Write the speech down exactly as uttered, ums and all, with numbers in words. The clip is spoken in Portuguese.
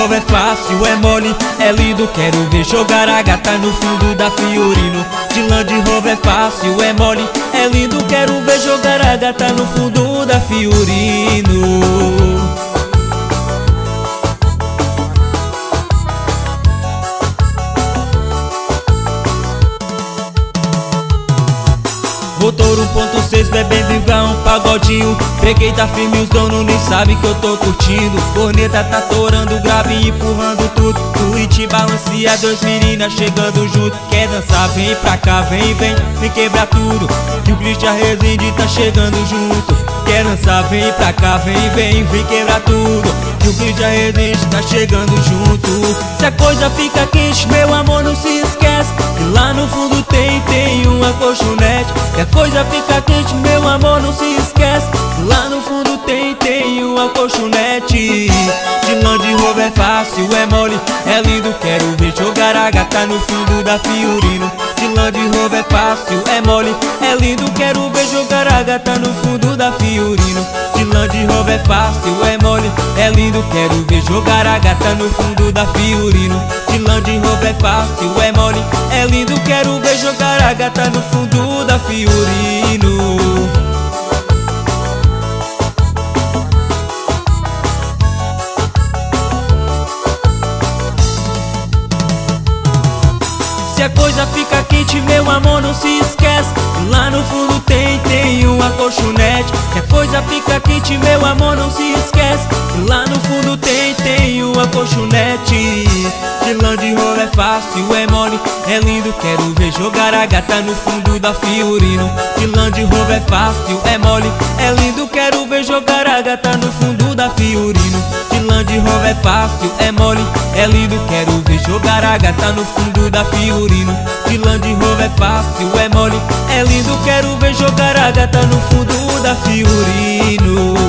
Rover é fácil, é mole, é lindo, quero ver jogar a gata no fundo da Fiorino. De Land Rover é fácil, é mole, é lindo, quero ver jogar a gata no fundo da Fiorino. Motor um ponto seis bebendo igual um pagodinho. Peguei, tá firme, os donos nem sabem que eu tô curtindo. Corneta tá torando, grave empurrando tudo. Twitch balancia, dois meninas chegando junto. Quer dançar, vem pra cá, vem, vem, vem quebrar tudo. E o Christian Rezende tá chegando junto. Quer dançar, vem pra cá, vem, vem, vem quebrar tudo. E o Christian Rezende tá chegando junto. Se a coisa fica quente, meu amor, não se esquece que lá no fundo tem, tem uma colchonete. E a coisa fica quente, meu amor, não se esquece que lá no fundo tem, tem uma colchonete. De Land Rover é fácil, é mole, é lindo, quero ver jogar a gata no fundo da Fiorino. De Land Rover é fácil, é mole, é lindo, quero ver jogar a gata no fundo da Fiorino. De Land Rover é fácil, é mole, é lindo, quero ver jogar a gata no fundo da Fiorino. De Land Rover é fácil, é mole, é lindo, quero ver jogar a gata no fundo da Fiorino. Se a coisa fica quente, meu amor, não se esquece que lá no fundo tem, tem uma colchonete. Se a coisa fica quente, meu amor, não se esquece que lá no fundo tem, tem uma colchonete. De Land Rover é fácil, é mole, é lindo, quero ver jogar a gata no fundo da Fiorino. De Land Rover é fácil, é mole, é lindo, quero ver jogar a gata no fundo da Fiorino. De Land Rover é fácil, é mole, é lindo, quero ver jogar a gata no fundo da Fiorino. De Land Rover é fácil, é mole, é lindo, quero ver jogar a gata no fundo da Fiorino.